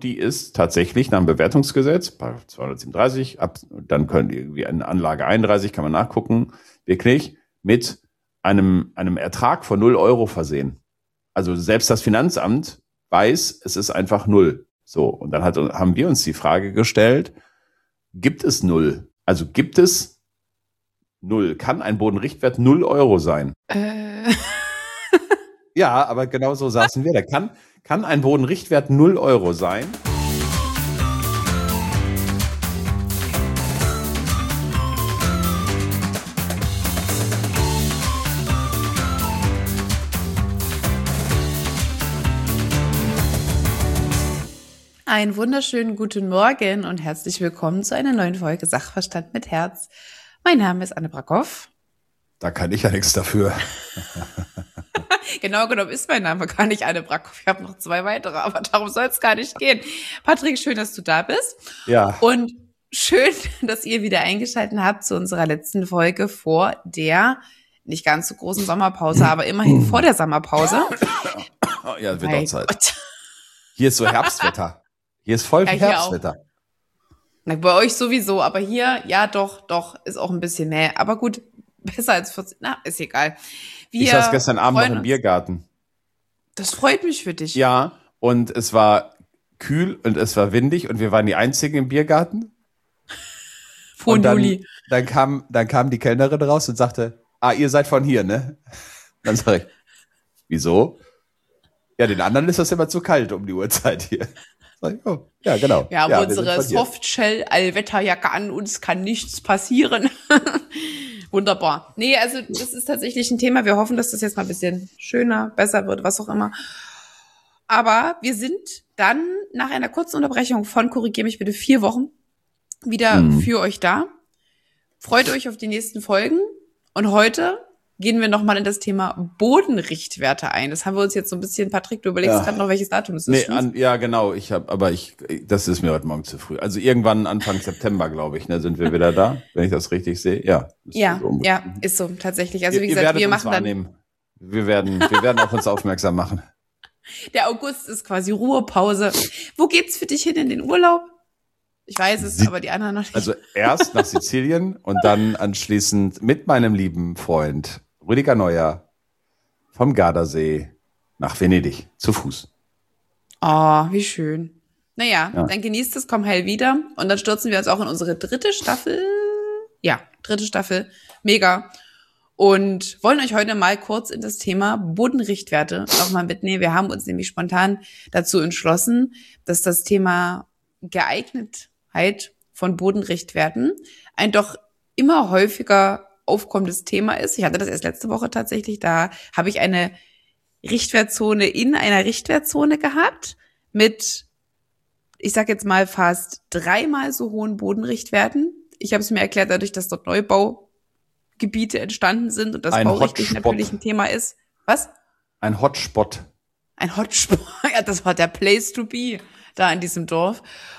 und die ist tatsächlich nach dem Bewertungsgesetz, bei 237, dann können die irgendwie eine Anlage 31, kann man nachgucken, wirklich mit einem Ertrag von 0 Euro versehen. Also selbst das Finanzamt weiß, es ist einfach 0. So, und dann haben wir uns die Frage gestellt, gibt es 0? Also gibt es 0? Kann ein Bodenrichtwert 0 Euro sein? Ja, aber genau so saßen wir. Da kann ein Bodenrichtwert 0 Euro sein? Einen wunderschönen guten Morgen und herzlich willkommen zu einer neuen Folge Sachverstand mit Herz. Mein Name ist Anne Brackhoff. Da kann ich ja nichts dafür. Genau genommen ist mein Name gar nicht Anne Brackhoff. Ich habe noch 2 weitere, aber darum soll es gar nicht gehen. Patrick, schön, dass du da bist. Ja. Und schön, dass ihr wieder eingeschaltet habt zu unserer letzten Folge vor der nicht ganz so großen Sommerpause, aber immerhin vor der Sommerpause. Ja, wird auch Zeit. Hier ist so Herbstwetter. Hier ist voll Herbstwetter. Na, bei euch sowieso, aber hier, ja doch, ist auch ein bisschen mehr. Aber gut, besser als 14, ist egal. Ich saß gestern Abend noch im Biergarten. Das freut mich für dich. Ja, und es war kühl und es war windig und wir waren die Einzigen im Biergarten. Von Juli. Dann kam die Kellnerin raus und sagte, ihr seid von hier, ne? Dann sag ich, wieso? Ja, den anderen ist das immer zu kalt um die Uhrzeit hier. Oh, ja, genau. Wir haben unsere Softshell-Allwetterjacke an, uns kann nichts passieren. Wunderbar. Nee, also das ist tatsächlich ein Thema. Wir hoffen, dass das jetzt mal ein bisschen schöner, besser wird, was auch immer. Aber wir sind dann nach einer kurzen Unterbrechung von, korrigiere mich bitte, 4 Wochen wieder für euch da. Freut euch auf die nächsten Folgen. Und heute gehen wir nochmal in das Thema Bodenrichtwerte ein. Das haben wir uns jetzt so ein bisschen, Patrick, du überlegst gerade noch, welches Datum es ist. Ja, genau. Das ist mir heute Morgen zu früh. Also irgendwann Anfang September, glaube ich, ne, sind wir wieder da, wenn ich das richtig sehe. Ja. Ist so, tatsächlich. Also wie ihr gesagt, wir machen dann. Wir werden auf uns aufmerksam machen. Der August ist quasi Ruhepause. Wo geht's für dich hin in den Urlaub? Ich weiß es, aber die anderen noch nicht. Also erst nach Sizilien und dann anschließend mit meinem lieben Freund Rüdiger Neuer vom Gardasee nach Venedig zu Fuß. Oh, wie schön. Naja, Dann genießt es, komm heil wieder. Und dann stürzen wir uns auch in unsere 3. Staffel. Ja, 3. Staffel. Mega. Und wollen euch heute mal kurz in das Thema Bodenrichtwerte nochmal mitnehmen. Wir haben uns nämlich spontan dazu entschlossen, dass das Thema Geeignetheit von Bodenrichtwerten ein doch immer häufiger aufkommendes Thema ist. Ich hatte das erst letzte Woche tatsächlich. Da habe ich eine Richtwertzone in einer Richtwertzone gehabt mit, ich sag jetzt mal, fast 3-mal so hohen Bodenrichtwerten. Ich habe es mir erklärt, dadurch, dass dort Neubaugebiete entstanden sind und das baurechtlich natürlich ein Thema ist. Was? Ein Hotspot. Ein Hotspot. Ja, das war der Place to be da in diesem Dorf.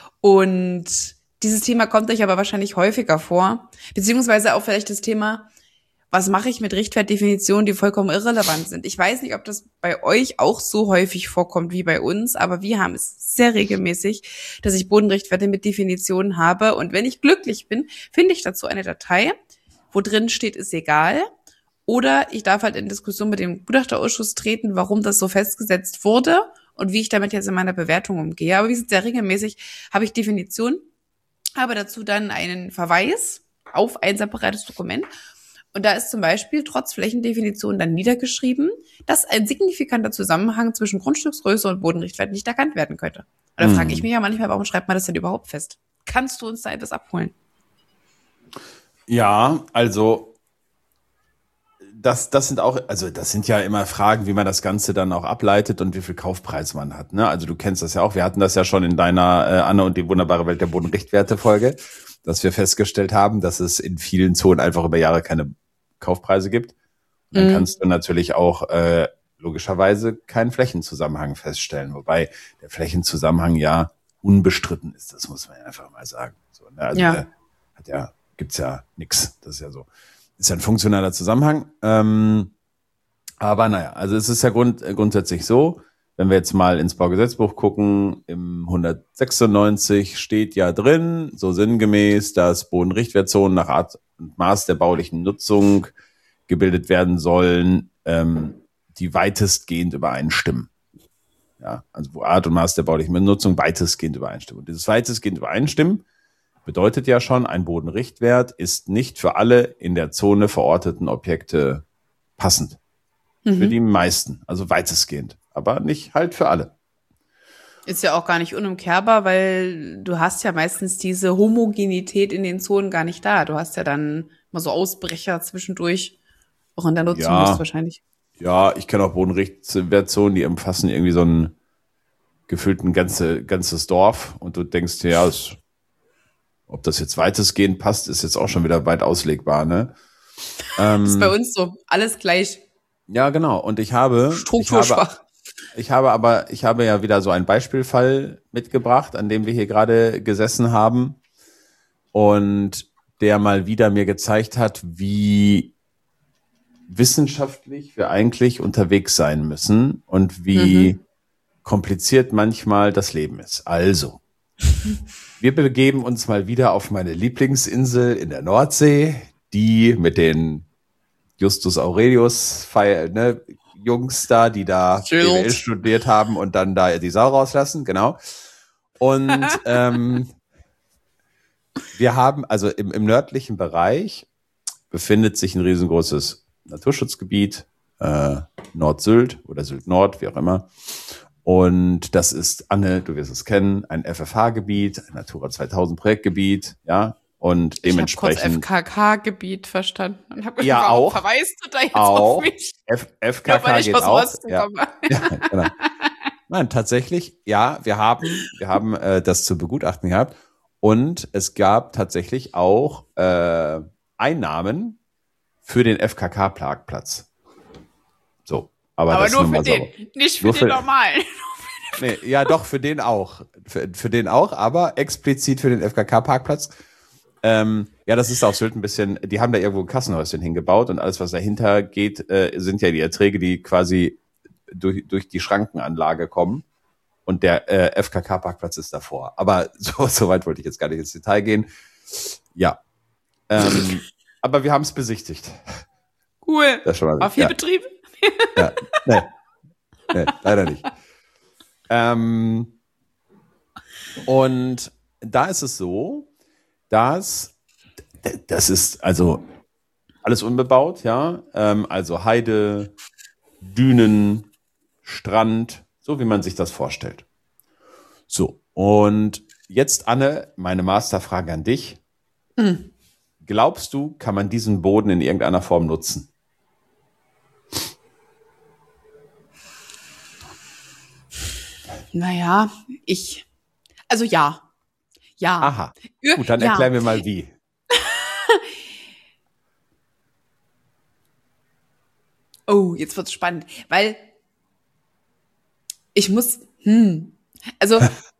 Und dieses Thema kommt euch aber wahrscheinlich häufiger vor, beziehungsweise auch vielleicht das Thema, was mache ich mit Richtwertdefinitionen, die vollkommen irrelevant sind. Ich weiß nicht, ob das bei euch auch so häufig vorkommt wie bei uns, aber wir haben es sehr regelmäßig, dass ich Bodenrichtwerte mit Definitionen habe. Und wenn ich glücklich bin, finde ich dazu eine Datei, wo drin steht, ist egal. Oder ich darf halt in Diskussion mit dem Gutachterausschuss treten, warum das so festgesetzt wurde und wie ich damit jetzt in meiner Bewertung umgehe. Aber wie gesagt, sehr regelmäßig habe ich Definitionen, habe dazu dann einen Verweis auf ein separates Dokument. Und da ist zum Beispiel trotz Flächendefinition dann niedergeschrieben, dass ein signifikanter Zusammenhang zwischen Grundstücksgröße und Bodenrichtwert nicht erkannt werden könnte. Und da frage ich mich ja manchmal, warum schreibt man das denn überhaupt fest? Kannst du uns da etwas abholen? Ja, also das sind ja immer Fragen, wie man das Ganze dann auch ableitet und wie viel Kaufpreis man hat. Ne? Also du kennst das ja auch. Wir hatten das ja schon in deiner Anne und die wunderbare Welt der Bodenrichtwerte-Folge, dass wir festgestellt haben, dass es in vielen Zonen einfach über Jahre keine Kaufpreise gibt. Und dann kannst du natürlich auch logischerweise keinen Flächenzusammenhang feststellen, wobei der Flächenzusammenhang ja unbestritten ist. Das muss man ja einfach mal sagen. So, ne? Also gibt's ja nix. Das ist ja so. Ist ja ein funktionaler Zusammenhang. Aber naja, also es ist ja grundsätzlich so, wenn wir jetzt mal ins Baugesetzbuch gucken, im 196 steht ja drin, so sinngemäß, dass Bodenrichtwertzonen nach Art und Maß der baulichen Nutzung gebildet werden sollen, die weitestgehend übereinstimmen. Ja, also wo Art und Maß der baulichen Nutzung weitestgehend übereinstimmen. Und dieses weitestgehend übereinstimmen bedeutet ja schon, ein Bodenrichtwert ist nicht für alle in der Zone verorteten Objekte passend. Für die meisten, also weitestgehend, aber nicht halt für alle. Ist ja auch gar nicht unumkehrbar, weil du hast ja meistens diese Homogenität in den Zonen gar nicht da. Du hast ja dann mal so Ausbrecher zwischendurch, auch in der Nutzung wahrscheinlich. Ja, ich kenne auch Bodenrichtwertzonen, die umfassen irgendwie so einen gefühlten ganzes Dorf und du denkst dir, ja, ob das jetzt weitestgehend passt, ist jetzt auch schon wieder weit auslegbar, ne? Das ist bei uns so, alles gleich. Ja, genau. Und ich habe ja wieder so einen Beispielfall mitgebracht, an dem wir hier gerade gesessen haben und der mal wieder mir gezeigt hat, wie wissenschaftlich wir eigentlich unterwegs sein müssen und wie kompliziert manchmal das Leben ist. Also, wir begeben uns mal wieder auf meine Lieblingsinsel in der Nordsee, die mit den Justus Aurelius Jungs da, die da BWL studiert haben und dann da die Sau rauslassen, genau. Und wir haben, also im nördlichen Bereich befindet sich ein riesengroßes Naturschutzgebiet, Nord-Sylt oder Sylt-Nord, wie auch immer. Und das ist, Anne, du wirst es kennen, ein FFH-Gebiet, ein Natura 2000 Projektgebiet, ja. Und dementsprechend. Ich habe kurz FKK-Gebiet verstanden und habe ja, auch verweist du da jetzt auch, auf mich? FKK geht auch. Ja, genau. Nein, tatsächlich, ja, wir haben das zu begutachten gehabt und es gab tatsächlich auch Einnahmen für den FKK-Parkplatz. So, aber das nur für den, nicht für den normalen. Nee, ja, doch, für den auch. Für den auch, aber explizit für den FKK-Parkplatz. Ja, das ist auf Sylt ein bisschen, die haben da irgendwo ein Kassenhäuschen hingebaut und alles, was dahinter geht, sind ja die Erträge, die quasi durch die Schrankenanlage kommen. Und der FKK-Parkplatz ist davor. Aber so weit wollte ich jetzt gar nicht ins Detail gehen. Ja. Aber wir haben es besichtigt. Cool. Das schon mal, war viel betrieben? Ja. Nee, leider nicht. Und da ist es so, das ist also alles unbebaut, ja. Also Heide, Dünen, Strand, so wie man sich das vorstellt. So, und jetzt, Anne, meine Masterfrage an dich. Glaubst du, kann man diesen Boden in irgendeiner Form nutzen? Naja, also ja. Ja. Aha. Gut, dann erklären wir mal wie. Oh, jetzt wird's spannend, weil ich muss, also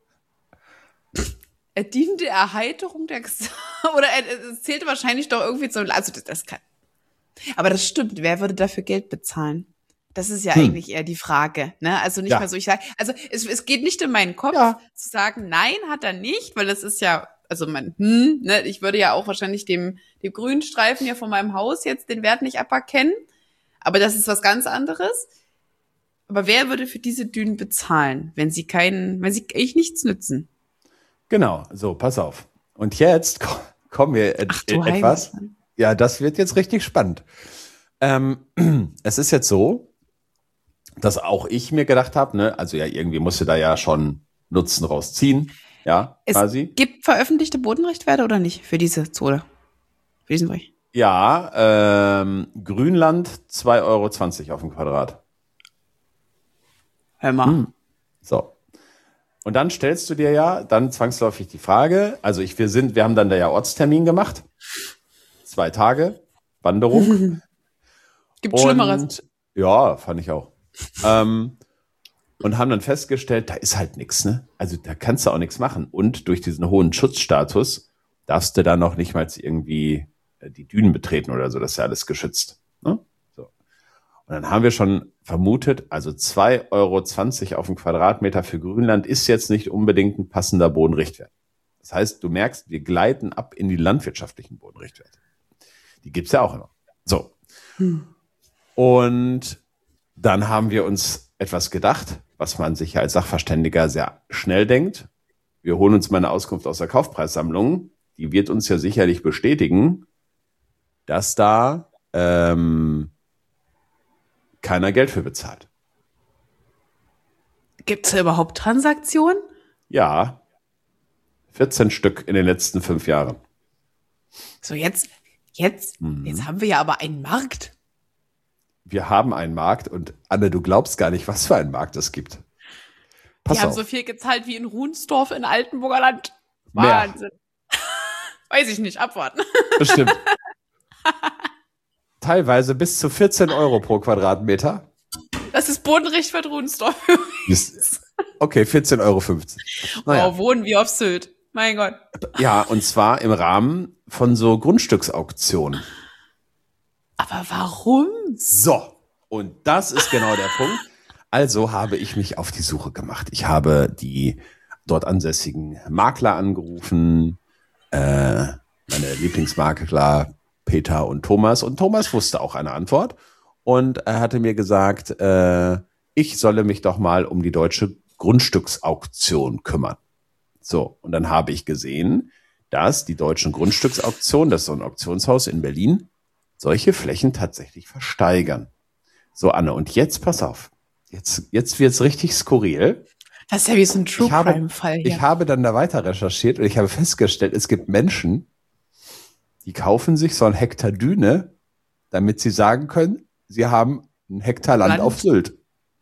er dient der Erheiterung der oder es zählte wahrscheinlich doch irgendwie zum, also das kann. Aber das stimmt, wer würde dafür Geld bezahlen? Das ist ja eigentlich eher die Frage, ne? Also nicht mal so, ich sage, also es geht nicht in meinen Kopf zu sagen, nein, hat er nicht, weil das ist ja, also ne, ich würde ja auch wahrscheinlich dem grünen Streifen hier von meinem Haus jetzt den Wert nicht aberkennen, aber das ist was ganz anderes. Aber wer würde für diese Dünen bezahlen, wenn sie eigentlich nichts nützen? Genau, so, pass auf. Und jetzt kommen wir etwas. Ja, das wird jetzt richtig spannend. Es ist jetzt so, dass auch ich mir gedacht habe, ne, also ja, irgendwie musste da ja schon Nutzen rausziehen, ja, quasi. Es gibt veröffentlichte Bodenrichtwerte oder nicht für diese Zone? Für diesen Bereich? Ja, Grünland 2,20 € auf dem Quadrat. Hör mal. So. Und dann stellst du dir ja dann zwangsläufig die Frage, also wir haben dann da ja Ortstermin gemacht. 2 Tage, Wanderung. Gibt Schlimmeres. Ja, fand ich auch. Und haben dann festgestellt, da ist halt nichts, ne? Also da kannst du auch nichts machen. Und durch diesen hohen Schutzstatus darfst du da noch nicht mal irgendwie die Dünen betreten oder so, das ist ja alles geschützt. Ne? So. Und dann haben wir schon vermutet, also 2,20 € auf den Quadratmeter für Grünland ist jetzt nicht unbedingt ein passender Bodenrichtwert. Das heißt, du merkst, wir gleiten ab in die landwirtschaftlichen Bodenrichtwerte. Die gibt's ja auch noch. So. Und dann haben wir uns etwas gedacht, was man sich als Sachverständiger sehr schnell denkt. Wir holen uns mal eine Auskunft aus der Kaufpreissammlung. Die wird uns ja sicherlich bestätigen, dass da keiner Geld für bezahlt. Gibt es da überhaupt Transaktionen? Ja, 14 Stück in den letzten 5 Jahren. So, jetzt haben wir ja aber einen Markt. Wir haben einen Markt und Anne, du glaubst gar nicht, was für einen Markt es gibt. Pass Die haben auf. so viel gezahlt wie in Ruhnsdorf in Altenburger Land. Mehr. Wahnsinn. Weiß ich nicht, abwarten. Bestimmt. Teilweise bis zu 14 € pro Quadratmeter. Das ist Bodenrichtwert Ruhnsdorf. Okay, 14,50 €. Naja. Oh, wohnen wir auf Sylt. Mein Gott. Ja, und zwar im Rahmen von so Grundstücksauktionen. Aber warum? So, und das ist genau der Punkt. Also habe ich mich auf die Suche gemacht. Ich habe die dort ansässigen Makler angerufen, meine Lieblingsmakler Peter und Thomas. Und Thomas wusste auch eine Antwort. Und er hatte mir gesagt, ich solle mich doch mal um die deutsche Grundstücksauktion kümmern. So, und dann habe ich gesehen, dass die deutschen Grundstücksauktionen, das ist so ein Auktionshaus in Berlin, solche Flächen tatsächlich versteigern. So, Anne, und jetzt pass auf. Jetzt wird's richtig skurril. Das ist ja wie so ein True-Crime-Fall hier. Ich habe dann da weiter recherchiert und ich habe festgestellt, es gibt Menschen, die kaufen sich so ein Hektar Düne, damit sie sagen können, sie haben ein Hektar Land auf Sylt.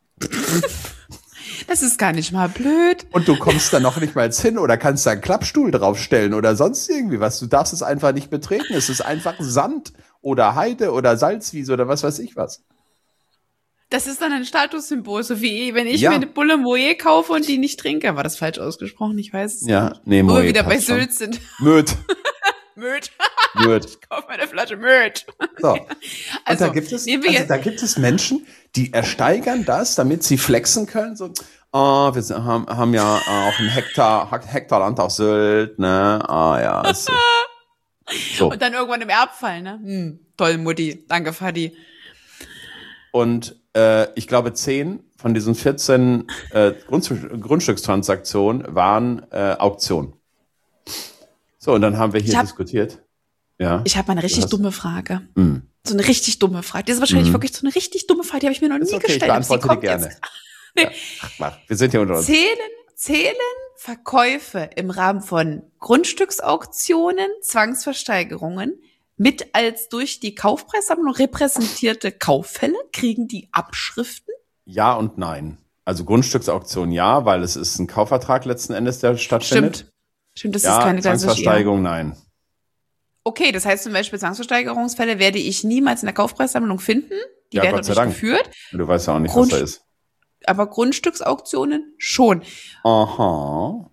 Das ist gar nicht mal blöd. Und du kommst da noch nicht mal hin oder kannst da einen Klappstuhl draufstellen oder sonst irgendwie was. Du darfst es einfach nicht betreten. Es ist einfach Sand oder Heide oder Salzwiese oder was weiß ich was. Das ist dann ein Statussymbol, so wie wenn ich mir eine Bulle Moe kaufe und die nicht trinke. War das falsch ausgesprochen? Ich weiß es nicht. Nee, Wo Moe wir wieder bei schon. Sylt sind. Möd. Möd. Möd. Ich kaufe mir eine Flasche Möd. So. Also, und da gibt es Menschen, die ersteigern das, damit sie flexen können. So, wir haben ja auch ein Hektar Land auf Sylt, ne? Ja. Ist so. Und dann irgendwann im Erbfall, ne? Toll, Mutti. Danke, Fadi. Und ich glaube, 10 von diesen 14 Grundstückstransaktionen waren Auktionen. So, und dann haben wir hier diskutiert. Ja. Ich habe mal eine richtig dumme Frage. So eine richtig dumme Frage. Das ist wahrscheinlich wirklich so eine richtig dumme Frage, die habe ich mir noch nie gestellt. Ich beantworte die gerne. Nee. Ja. Mach. Wir sind hier unter uns. Zählen Verkäufe im Rahmen von Grundstücksauktionen, Zwangsversteigerungen mit als durch die Kaufpreissammlung repräsentierte Kauffälle? Kriegen die Abschriften? Ja und nein. Also Grundstücksauktion ja, weil es ist ein Kaufvertrag letzten Endes, der stattfindet. Stimmt, das ist keine Zwangsversteigerung, nein. Okay, das heißt zum Beispiel Zwangsversteigerungsfälle werde ich niemals in der Kaufpreissammlung finden. Die Ja, werden Gott sei dort Dank. nicht geführt. Du weißt ja auch nicht, was da ist. Aber Grundstücksauktionen schon. Aha.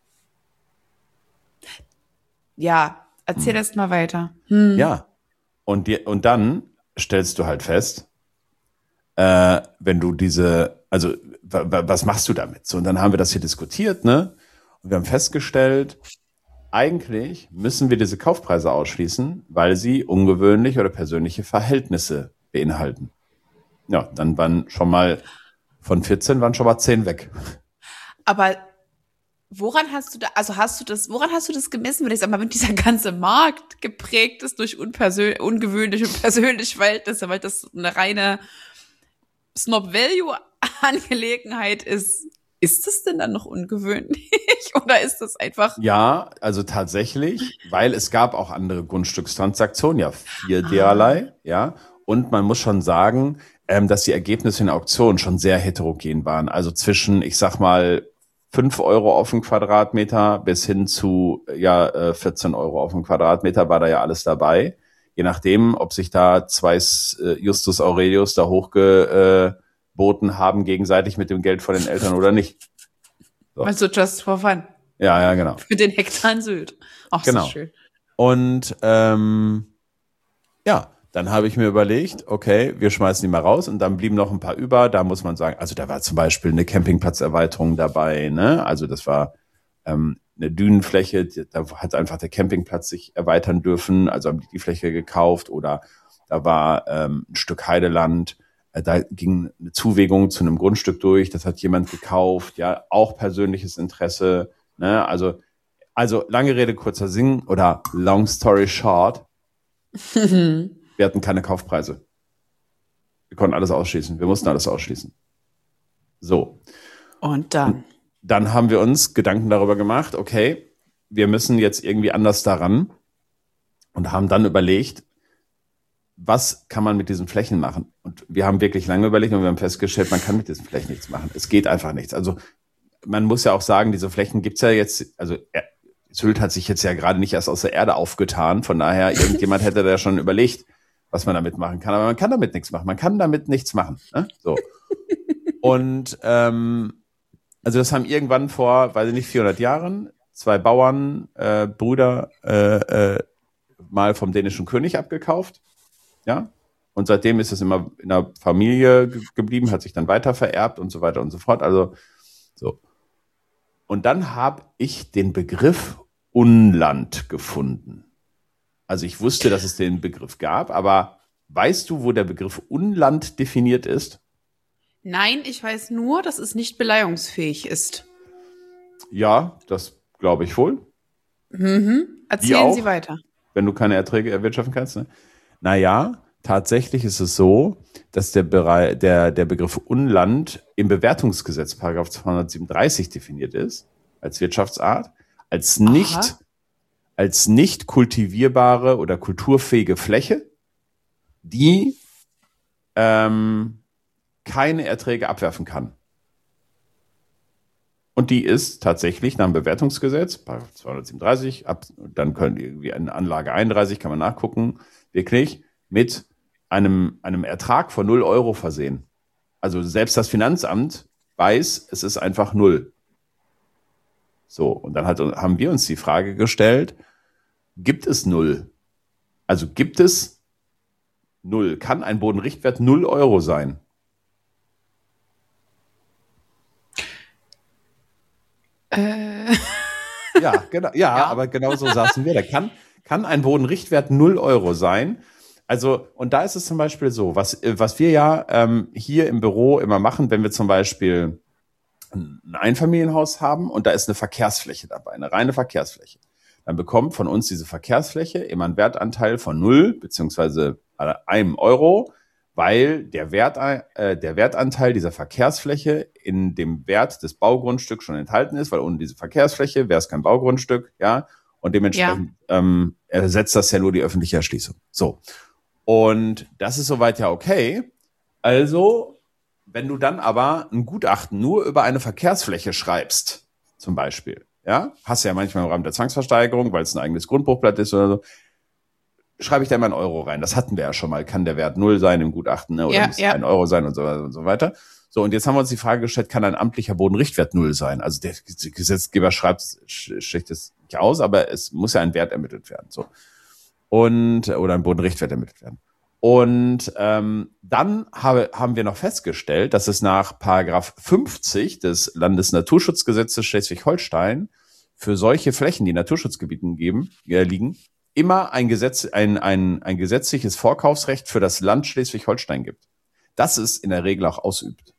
Ja, erzähl erst mal weiter. Ja. Und dann stellst du halt fest, wenn du was machst du damit? So, und dann haben wir das hier diskutiert, ne? Und wir haben festgestellt, eigentlich müssen wir diese Kaufpreise ausschließen, weil sie ungewöhnliche oder persönliche Verhältnisse beinhalten. Ja, dann waren schon mal von 14 waren schon mal 10 weg. Aber woran hast du das gemessen, wenn ich sag mal, wenn dieser ganze Markt geprägt ist durch ungewöhnliche und persönliche Verhältnisse, weil das eine reine Snob-Value-Angelegenheit ist? Ist das denn dann noch ungewöhnlich? Oder ist das einfach? Ja, also tatsächlich, weil es gab auch andere Grundstückstransaktionen, ja, 4 derlei, ja. Und man muss schon sagen, dass die Ergebnisse in der Auktion schon sehr heterogen waren. Also zwischen, ich sag mal, 5 € auf den Quadratmeter bis hin zu 14 € auf den Quadratmeter war da ja alles dabei. Je nachdem, ob sich da 2 Justus Aurelius da hochgeboten haben, gegenseitig mit dem Geld von den Eltern oder nicht. So. Also just for fun. Ja, genau. Für den Hektar in Sylt. Ach, genau. So schön. Und dann Dann habe ich mir überlegt, okay, wir schmeißen die mal raus und dann blieben noch ein paar über. Da muss man sagen, also da war zum Beispiel eine Campingplatzerweiterung dabei, ne? Also das war eine Dünenfläche, da hat einfach der Campingplatz sich erweitern dürfen, also haben die Fläche gekauft oder da war ein Stück Heideland, da ging eine Zuwegung zu einem Grundstück durch, das hat jemand gekauft, ja, auch persönliches Interesse, ne? Also lange Rede, kurzer Sinn oder long story short, wir hatten keine Kaufpreise. Wir konnten alles ausschließen. Wir mussten alles ausschließen. So. Und dann? Dann haben wir uns Gedanken darüber gemacht, okay, wir müssen jetzt irgendwie anders daran und haben dann überlegt, was kann man mit diesen Flächen machen? Und wir haben wirklich lange überlegt und wir haben festgestellt, man kann mit diesen Flächen nichts machen. Es geht einfach nichts. Also man muss ja auch sagen, diese Flächen gibt's ja jetzt, also Sylt hat sich jetzt ja gerade nicht erst aus der Erde aufgetan. Von daher, irgendjemand hätte da schon überlegt, was man damit machen kann. Aber man kann damit nichts machen. Man kann damit nichts machen. Ne? So. Und also das haben irgendwann vor, weiß ich nicht, 400 Jahren 2 Bauern, Brüder, mal vom dänischen König abgekauft. Ja. Und seitdem ist es immer in der Familie geblieben, hat sich dann weiter vererbt und so weiter und so fort. Also so. Und dann habe ich den Begriff Unland gefunden. Also ich wusste, dass es den Begriff gab, aber weißt du, wo der Begriff Unland definiert ist? Nein, ich weiß nur, dass es nicht beleihungsfähig ist. Ja, das glaube ich wohl. Erzählen Sie weiter. Wenn du keine Erträge erwirtschaften kannst. Ne? Naja, tatsächlich ist es so, dass der Begriff Unland im Bewertungsgesetz, Paragraph 237, definiert ist, als Wirtschaftsart, als nicht kultivierbare oder kulturfähige Fläche, die keine Erträge abwerfen kann. Und die ist tatsächlich nach dem Bewertungsgesetz, Paragraph 237, dann können irgendwie eine Anlage 31, kann man nachgucken, wirklich mit einem Ertrag von 0 Euro versehen. Also selbst das Finanzamt weiß, es ist einfach 0. So, und dann haben wir uns die Frage gestellt, gibt es 0? Also gibt es 0? Kann ein Bodenrichtwert 0 Euro sein? Ja, genau, ja, aber genau so saßen wir. Da kann ein Bodenrichtwert 0 Euro sein. Also, und da ist es zum Beispiel so, was wir ja hier im Büro immer machen, wenn wir zum Beispiel ein Einfamilienhaus haben und da ist eine Verkehrsfläche dabei, eine reine Verkehrsfläche. Dann bekommt von uns diese Verkehrsfläche immer einen Wertanteil von 0 beziehungsweise 1 Euro, weil der Wertanteil dieser Verkehrsfläche in dem Wert des Baugrundstücks schon enthalten ist, weil ohne diese Verkehrsfläche wäre es kein Baugrundstück, ja, und dementsprechend ersetzt das ja nur die öffentliche Erschließung. So. Und das ist soweit ja okay. Also, wenn du dann aber ein Gutachten nur über eine Verkehrsfläche schreibst, zum Beispiel, ja, hast du ja manchmal im Rahmen der Zwangsversteigerung, weil es ein eigenes Grundbuchblatt ist oder so, schreibe ich da mal 1 Euro rein. Das hatten wir ja schon mal. Kann der Wert 0 sein im Gutachten, ne? Oder muss 1 Euro sein und so weiter. So, und jetzt haben wir uns die Frage gestellt, kann ein amtlicher Bodenrichtwert 0 sein? Also der Gesetzgeber spricht es nicht aus, aber es muss ja ein Wert ermittelt werden. So. Oder ein Bodenrichtwert ermittelt werden. Und dann haben wir noch festgestellt, dass es nach Paragraph 50 des Landesnaturschutzgesetzes Schleswig-Holstein für solche Flächen, die in Naturschutzgebieten liegen, immer ein gesetzliches Vorkaufsrecht für das Land Schleswig-Holstein gibt. Das es in der Regel auch ausübt.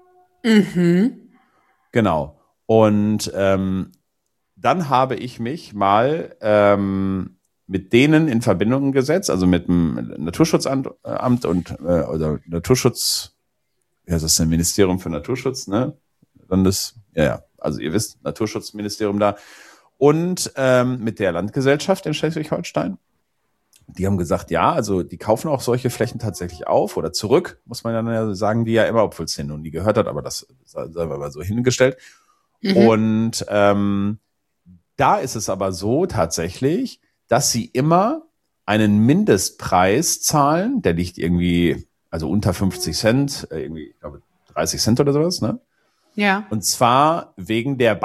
Mhm. Genau. Und dann habe ich mich mal mit denen in Verbindung gesetzt, also mit dem Naturschutzamt und oder Naturschutz, ja, das ist ein Ministerium für Naturschutz, ne? Also ihr wisst, Naturschutzministerium da. Und mit der Landgesellschaft in Schleswig-Holstein. Die haben gesagt, ja, also die kaufen auch solche Flächen tatsächlich auf oder zurück, muss man dann ja sagen, die ja immer, obwohl es denen noch nie gehört hat, aber das sei mal so hingestellt. Mhm. Und da ist es aber so tatsächlich, dass sie immer einen Mindestpreis zahlen, der liegt irgendwie, also unter 50 Cent, irgendwie, ich glaube 30 Cent oder sowas, ne? Ja. Und zwar wegen der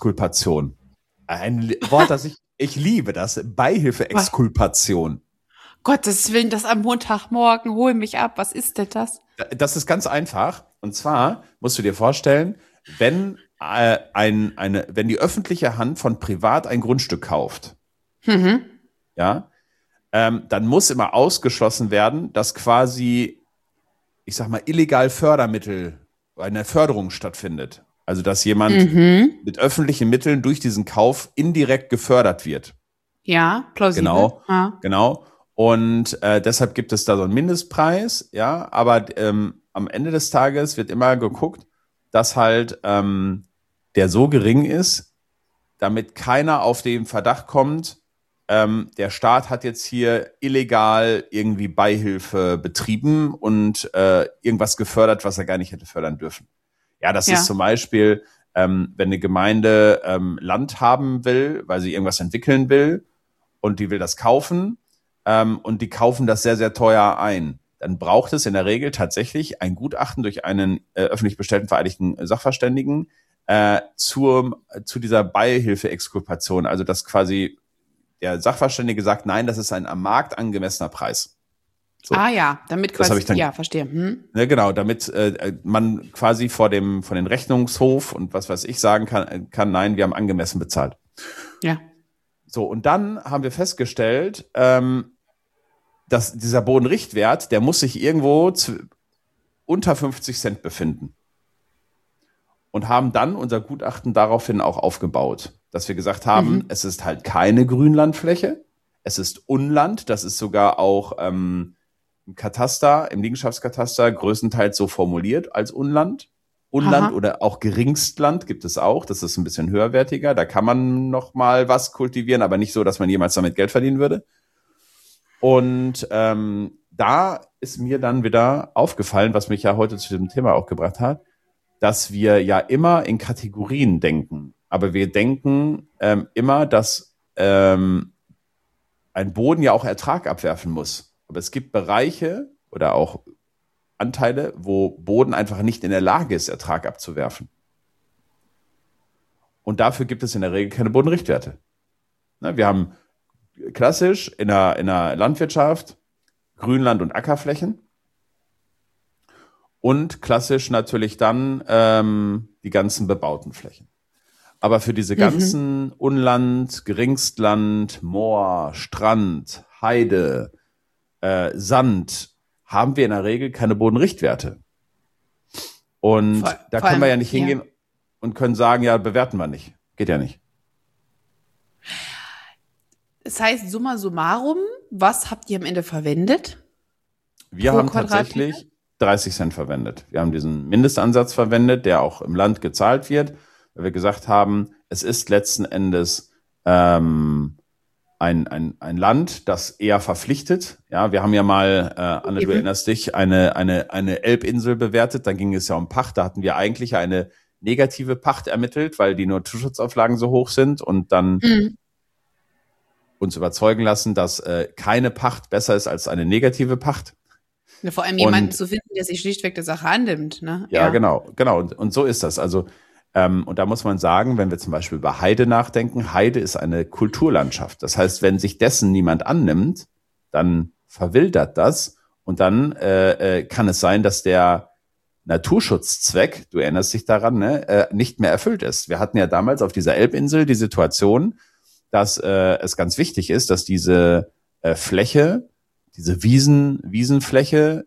Beihilfe-Exkulpation. Ein Wort, das ich liebe das, Beihilfe-Exkulpation. Gottes Willen, das am Montagmorgen, hol mich ab. Was ist denn das? Das ist ganz einfach. Und zwar musst du dir vorstellen, wenn wenn die öffentliche Hand von privat ein Grundstück kauft, ja, dann muss immer ausgeschlossen werden, dass quasi, ich sag mal, illegal Fördermittel, eine Förderung stattfindet. Also dass jemand mit öffentlichen Mitteln durch diesen Kauf indirekt gefördert wird. Ja, plausibel. Genau, Ja. genau. Und deshalb gibt es da so einen Mindestpreis, ja, aber am Ende des Tages wird immer geguckt, dass halt der so gering ist, damit keiner auf den Verdacht kommt, der Staat hat jetzt hier illegal irgendwie Beihilfe betrieben und irgendwas gefördert, was er gar nicht hätte fördern dürfen. Ja, das ist zum Beispiel, wenn eine Gemeinde Land haben will, weil sie irgendwas entwickeln will und die will das kaufen und die kaufen das sehr, sehr teuer ein. Dann braucht es in der Regel tatsächlich ein Gutachten durch einen öffentlich bestellten vereidigten Sachverständigen zu dieser Beihilfe-Exkulpation. Also dass quasi der Sachverständige sagt, nein, das ist ein am Markt angemessener Preis. So. Ah ja, damit quasi, Das ich dann, ja, verstehe. Ja, genau, damit man quasi von den Rechnungshof und was weiß ich sagen kann, nein, wir haben angemessen bezahlt. Ja. So, und dann haben wir festgestellt, dass dieser Bodenrichtwert, der muss sich irgendwo unter 50 Cent befinden. Und haben dann unser Gutachten daraufhin auch aufgebaut, dass wir gesagt haben, es ist halt keine Grünlandfläche, es ist Unland, das ist sogar auch im Kataster, im Liegenschaftskataster größtenteils so formuliert als Unland. Unland oder auch Geringstland gibt es auch, das ist ein bisschen höherwertiger, da kann man noch mal was kultivieren, aber nicht so, dass man jemals damit Geld verdienen würde. Und da ist mir dann wieder aufgefallen, was mich ja heute zu diesem Thema auch gebracht hat, dass wir ja immer in Kategorien denken. Aber wir denken immer, dass ein Boden ja auch Ertrag abwerfen muss. Aber es gibt Bereiche oder auch Anteile, wo Boden einfach nicht in der Lage ist, Ertrag abzuwerfen. Und dafür gibt es in der Regel keine Bodenrichtwerte. Ne, wir haben klassisch in der Landwirtschaft Grünland- und Ackerflächen. Und klassisch natürlich dann die ganzen bebauten Flächen. Aber für diese ganzen Unland, Geringstland, Moor, Strand, Heide, Sand haben wir in der Regel keine Bodenrichtwerte. Und da können wir ja nicht hingehen und können sagen, ja, bewerten wir nicht. Geht ja nicht. Das heißt, summa summarum, was habt ihr am Ende verwendet? Wir haben tatsächlich 30 Cent verwendet. Wir haben diesen Mindestansatz verwendet, der auch im Land gezahlt wird, weil wir gesagt haben, es ist letzten Endes ein Land, das eher verpflichtet. Ja, wir haben ja mal, Anne, du erinnerst dich, eine Elbinsel bewertet, dann ging es ja um Pacht, da hatten wir eigentlich eine negative Pacht ermittelt, weil die Naturschutzauflagen so hoch sind und dann uns überzeugen lassen, dass keine Pacht besser ist als eine negative Pacht. Ja, vor allem jemanden zu finden, der sich schlichtweg der Sache annimmt. Ne? Ja, genau. Und so ist das. Also, und da muss man sagen, wenn wir zum Beispiel über Heide nachdenken, Heide ist eine Kulturlandschaft. Das heißt, wenn sich dessen niemand annimmt, dann verwildert das und dann kann es sein, dass der Naturschutzzweck, du erinnerst dich daran, ne, nicht mehr erfüllt ist. Wir hatten ja damals auf dieser Elbinsel die Situation, dass es ganz wichtig ist, dass diese Fläche, diese Wiesenfläche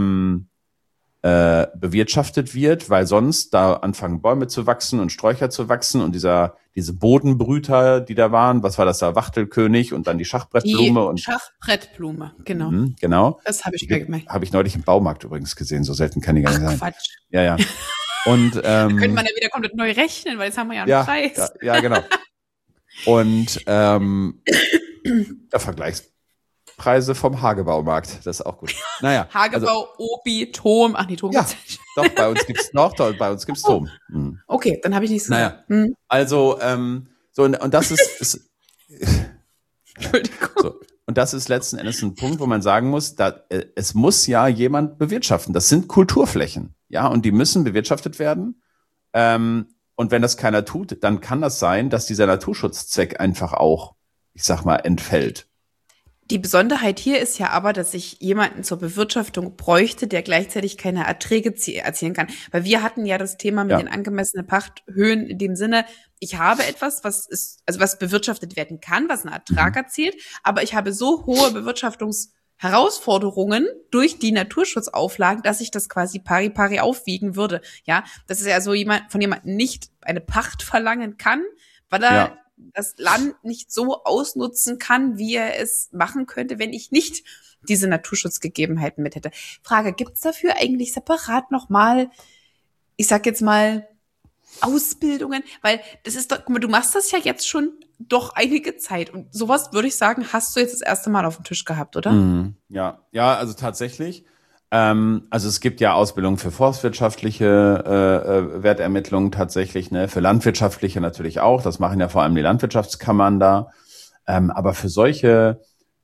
bewirtschaftet wird, weil sonst da anfangen Bäume zu wachsen und Sträucher zu wachsen und diese Bodenbrüter, die da waren, was war das da, Wachtelkönig und dann die Schachbrettblume. Schachbrettblume, genau. Genau. Das habe ich mir gemerkt. Habe ich neulich im Baumarkt übrigens gesehen, so selten kann die gar nicht sein. Quatsch. Ja. Und könnte man ja wieder komplett neu rechnen, weil jetzt haben wir ja einen Preis. Ja, genau. Und der Vergleichspreise vom Hagebaumarkt, das ist auch gut. Naja. Hagebau, Obi, Tom. Ach nee, Tom ja, doch, bei uns gibt's Tom. Okay, dann habe ich nichts gesagt. Also, so, und das ist Entschuldigung. So, und das ist letzten Endes ein Punkt, wo man sagen muss, es muss ja jemand bewirtschaften. Das sind Kulturflächen, ja, und die müssen bewirtschaftet werden. Und wenn das keiner tut, dann kann das sein, dass dieser Naturschutzzweck einfach auch, ich sag mal, entfällt. Die Besonderheit hier ist ja aber, dass ich jemanden zur Bewirtschaftung bräuchte, der gleichzeitig keine Erträge erzielen kann. Weil wir hatten ja das Thema mit Ja. den angemessenen Pachthöhen in dem Sinne, ich habe etwas, was bewirtschaftet werden kann, was einen Ertrag erzielt, aber ich habe so hohe Bewirtschaftungsherausforderungen durch die Naturschutzauflagen, dass ich das quasi pari pari aufwiegen würde. Ja, das ist ja so von jemandem nicht eine Pacht verlangen kann, weil er Ja. das Land nicht so ausnutzen kann, wie er es machen könnte, wenn ich nicht diese Naturschutzgegebenheiten mit hätte. Frage, gibt's dafür eigentlich separat nochmal, ich sag jetzt mal, Ausbildungen? Weil das ist doch, guck mal, du machst das ja jetzt schon doch einige Zeit und sowas würde ich sagen, hast du jetzt das erste Mal auf dem Tisch gehabt, oder? Ja, also tatsächlich. Also es gibt ja Ausbildung für forstwirtschaftliche Wertermittlungen tatsächlich, ne, für landwirtschaftliche natürlich auch. Das machen ja vor allem die Landwirtschaftskammern da. Aber für solche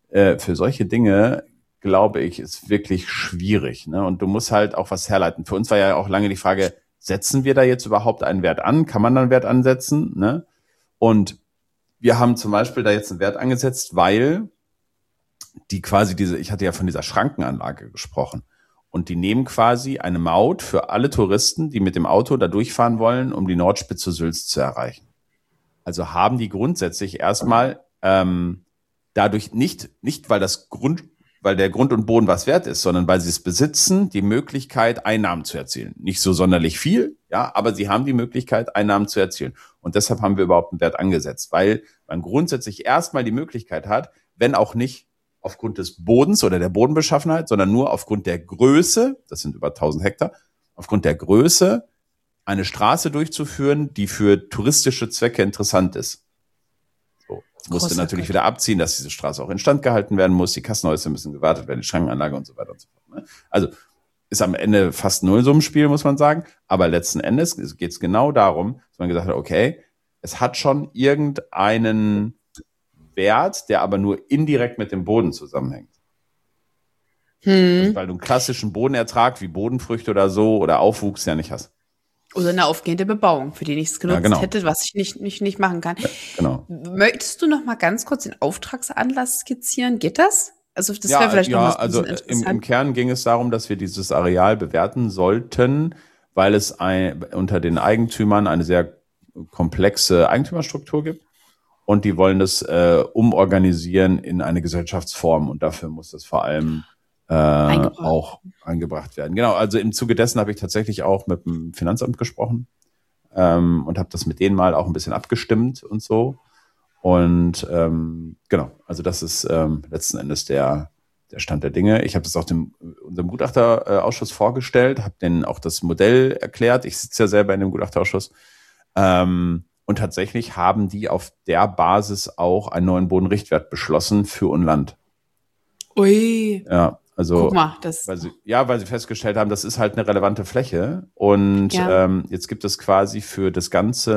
Dinge, glaube ich, ist wirklich schwierig, ne? Und du musst halt auch was herleiten. Für uns war ja auch lange die Frage, setzen wir da jetzt überhaupt einen Wert an? Kann man da einen Wert ansetzen, ne? Und wir haben zum Beispiel da jetzt einen Wert angesetzt, weil die quasi ich hatte ja von dieser Schrankenanlage gesprochen. Und die nehmen quasi eine Maut für alle Touristen, die mit dem Auto da durchfahren wollen, um die Nordspitze Sülz zu erreichen. Also haben die grundsätzlich erstmal dadurch nicht, weil weil der Grund und Boden was wert ist, sondern weil sie es besitzen, die Möglichkeit, Einnahmen zu erzielen. Nicht so sonderlich viel, ja, aber sie haben die Möglichkeit, Einnahmen zu erzielen. Und deshalb haben wir überhaupt einen Wert angesetzt, weil man grundsätzlich erstmal die Möglichkeit hat, wenn auch nicht aufgrund des Bodens oder der Bodenbeschaffenheit, sondern nur aufgrund der Größe, das sind über 1000 Hektar, aufgrund der Größe eine Straße durchzuführen, die für touristische Zwecke interessant ist. So, jetzt musste natürlich wieder abziehen, dass diese Straße auch instand gehalten werden muss, die Kassenhäuser müssen gewartet werden, die Schrankenanlage und so weiter und so fort. Ne? Also ist am Ende fast Nullsummenspiel, muss man sagen, aber letzten Endes geht es genau darum, dass man gesagt hat, okay, es hat schon irgendeinen Wert, der aber nur indirekt mit dem Boden zusammenhängt. Also, weil du einen klassischen Bodenertrag wie Bodenfrüchte oder so oder Aufwuchs ja nicht hast. Oder eine aufgehende Bebauung, für die ich es genutzt hätte, was ich nicht machen kann. Ja, genau. Möchtest du noch mal ganz kurz den Auftragsanlass skizzieren? Geht das? Also das wäre vielleicht noch mal also im Kern ging es darum, dass wir dieses Areal bewerten sollten, weil es unter den Eigentümern eine sehr komplexe Eigentümerstruktur gibt. Und die wollen das umorganisieren in eine Gesellschaftsform. Und dafür muss das vor allem auch eingebracht werden. Genau, also im Zuge dessen habe ich tatsächlich auch mit dem Finanzamt gesprochen und habe das mit denen mal auch ein bisschen abgestimmt und so. Und genau, also das ist letzten Endes der Stand der Dinge. Ich habe das auch unserem Gutachterausschuss vorgestellt, habe denen auch das Modell erklärt. Ich sitze ja selber in dem Gutachterausschuss. Und tatsächlich haben die auf der Basis auch einen neuen Bodenrichtwert beschlossen für Unland. Ui. Ja, also guck mal, weil sie festgestellt haben, das ist halt eine relevante Fläche. Und jetzt gibt es quasi für den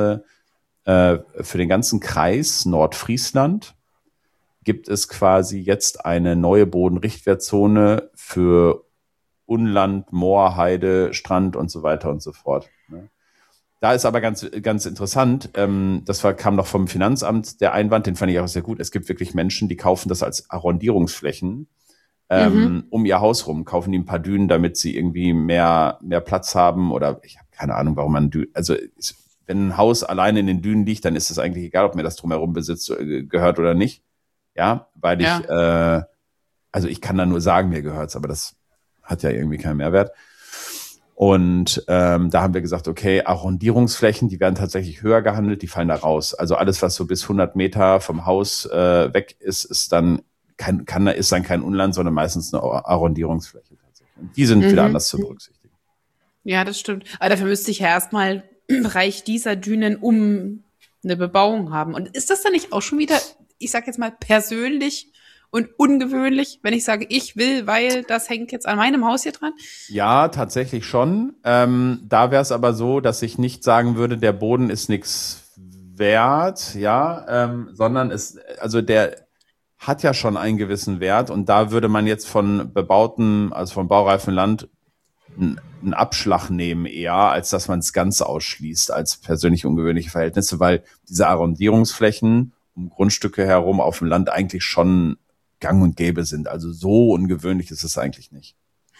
ganzen Kreis Nordfriesland gibt es quasi jetzt eine neue Bodenrichtwertzone für Unland, Moor, Heide, Strand und so weiter und so fort. Ne? Da ist aber ganz, ganz interessant, kam noch vom Finanzamt der Einwand, den fand ich auch sehr gut. Es gibt wirklich Menschen, die kaufen das als Arrondierungsflächen um ihr Haus rum, kaufen die ein paar Dünen, damit sie irgendwie mehr Platz haben oder ich habe keine Ahnung, warum man wenn ein Haus alleine in den Dünen liegt, dann ist es eigentlich egal, ob mir das drumherum gehört oder nicht. Ja, weil ich kann da nur sagen, mir gehört's, aber das hat ja irgendwie keinen Mehrwert. Und da haben wir gesagt, okay, Arrondierungsflächen, die werden tatsächlich höher gehandelt, die fallen da raus. Also alles, was so bis 100 Meter vom Haus weg ist dann kein Unland, sondern meistens eine Arrondierungsfläche tatsächlich. Und die sind wieder anders zu berücksichtigen. Ja, das stimmt. Aber dafür müsste ich ja erstmal im Bereich dieser Dünen eine Bebauung haben. Und ist das dann nicht auch schon wieder, ich sag jetzt mal, persönlich und ungewöhnlich, wenn ich sage, ich will, weil das hängt jetzt an meinem Haus hier dran? Ja, tatsächlich schon. Da wäre es aber so, dass ich nicht sagen würde, der Boden ist nichts wert, sondern der hat ja schon einen gewissen Wert und da würde man jetzt von baureifem Land einen Abschlag nehmen eher, als dass man es ganz ausschließt als persönlich ungewöhnliche Verhältnisse, weil diese Arrondierungsflächen um Grundstücke herum auf dem Land eigentlich schon gang und gäbe sind. Also so ungewöhnlich ist es eigentlich nicht.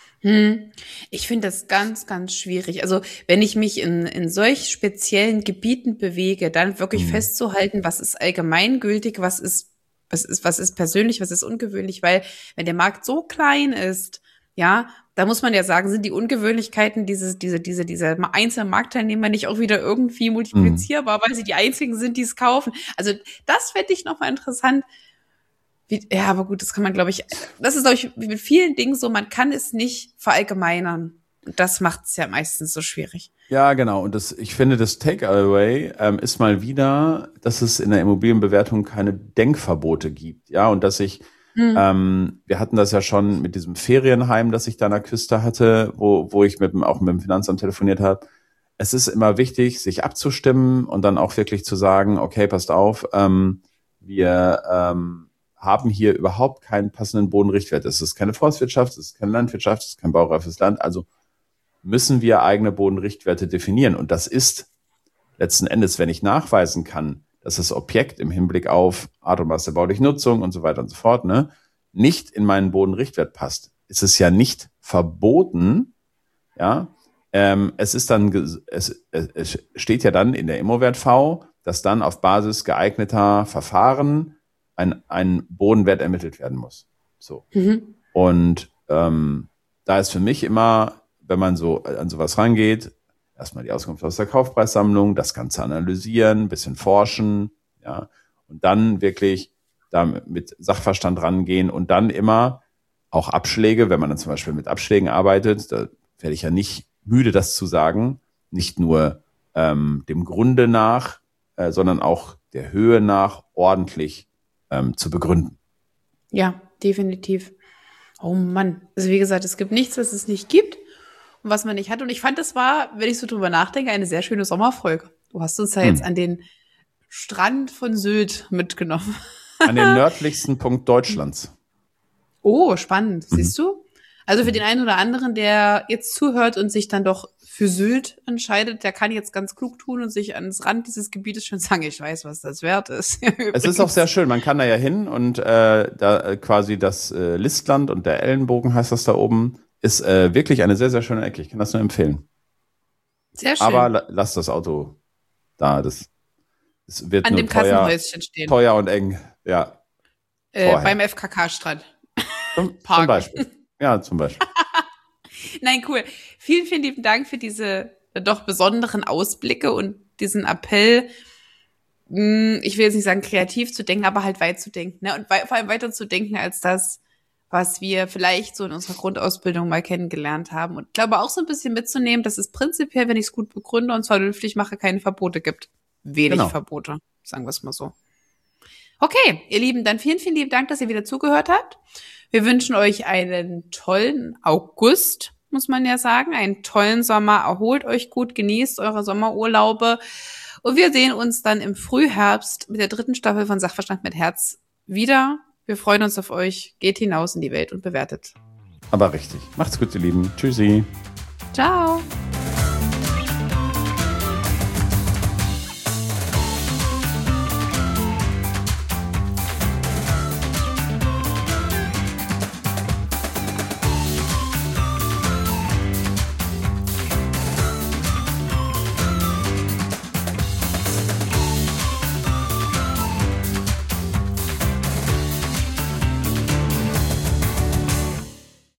Ich finde das ganz, ganz schwierig. Also wenn ich mich in solch speziellen Gebieten bewege, dann wirklich festzuhalten, was ist allgemeingültig, was ist persönlich, was ist ungewöhnlich, weil wenn der Markt so klein ist, ja, da muss man ja sagen, sind die Ungewöhnlichkeiten diese einzelnen Marktteilnehmer nicht auch wieder irgendwie multiplizierbar, weil sie die einzigen sind, die es kaufen. Also das fände ich nochmal interessant. Ja, aber gut, das kann man, glaube ich, das ist, glaube ich, mit vielen Dingen so, man kann es nicht verallgemeinern. Und das macht es ja meistens so schwierig. Ja, genau. Und ich finde, das Takeaway ist mal wieder, dass es in der Immobilienbewertung keine Denkverbote gibt. Ja, und dass wir hatten das ja schon mit diesem Ferienheim, das ich da an der Küste hatte, wo ich auch mit dem Finanzamt telefoniert habe. Es ist immer wichtig, sich abzustimmen und dann auch wirklich zu sagen, okay, passt auf, wir haben hier überhaupt keinen passenden Bodenrichtwert. Es ist keine Forstwirtschaft, es ist keine Landwirtschaft, es ist kein baureifes Land. Also müssen wir eigene Bodenrichtwerte definieren. Und das ist letzten Endes, wenn ich nachweisen kann, dass das Objekt im Hinblick auf Art und Maß der baulichen Nutzung und so weiter und so fort, nicht in meinen Bodenrichtwert passt, ist es ja nicht verboten, ja. Es steht ja dann in der Immowert-V, dass dann auf Basis geeigneter Verfahren ein Bodenwert ermittelt werden muss. So. Und da ist für mich immer, wenn man so an sowas rangeht, erstmal die Auskunft aus der Kaufpreissammlung, das Ganze analysieren, ein bisschen forschen, ja, und dann wirklich da mit Sachverstand rangehen und dann immer auch Abschläge, wenn man dann zum Beispiel mit Abschlägen arbeitet, da werde ich ja nicht müde, das zu sagen, nicht nur dem Grunde nach, sondern auch der Höhe nach ordentlich zu begründen. Ja, definitiv. Oh Mann. Also wie gesagt, es gibt nichts, was es nicht gibt und was man nicht hat. Und ich fand, das war, wenn ich so drüber nachdenke, eine sehr schöne Sommerfolge. Du hast uns ja jetzt an den Strand von Sylt mitgenommen. An den nördlichsten Punkt Deutschlands. Oh, spannend. Siehst du? Also für den einen oder anderen, der jetzt zuhört und sich dann doch für Sylt entscheidet, der kann jetzt ganz klug tun und sich ans Rand dieses Gebietes schon sagen, ich weiß, was das wert ist. Es ist auch sehr schön, man kann da ja hin und da quasi das Listland und der Ellenbogen heißt das da oben, ist wirklich eine sehr, sehr schöne Ecke. Ich kann das nur empfehlen. Sehr schön. Aber lass das Auto da, das wird an nur dem Kassenhäuschen stehen. Teuer und eng, ja. Beim FKK-Strand. Zum Beispiel. Ja, zum Beispiel. Nein, cool. Vielen, vielen lieben Dank für diese doch besonderen Ausblicke und diesen Appell, ich will jetzt nicht sagen kreativ zu denken, aber halt weit zu denken, ne? Und vor allem weiter zu denken als das, was wir vielleicht so in unserer Grundausbildung mal kennengelernt haben. Und ich glaube auch so ein bisschen mitzunehmen, dass es prinzipiell, wenn ich es gut begründe und vernünftig mache, keine Verbote gibt. Wenig Verbote, sagen wir es mal so. Okay, ihr Lieben, dann vielen, vielen lieben Dank, dass ihr wieder zugehört habt. Wir wünschen euch einen tollen August, muss man ja sagen, einen tollen Sommer. Erholt euch gut, genießt eure Sommerurlaube. Und wir sehen uns dann im Frühherbst mit der 3. Staffel von Sachverstand mit Herz wieder. Wir freuen uns auf euch. Geht hinaus in die Welt und bewertet. Aber richtig. Macht's gut, ihr Lieben. Tschüssi. Ciao.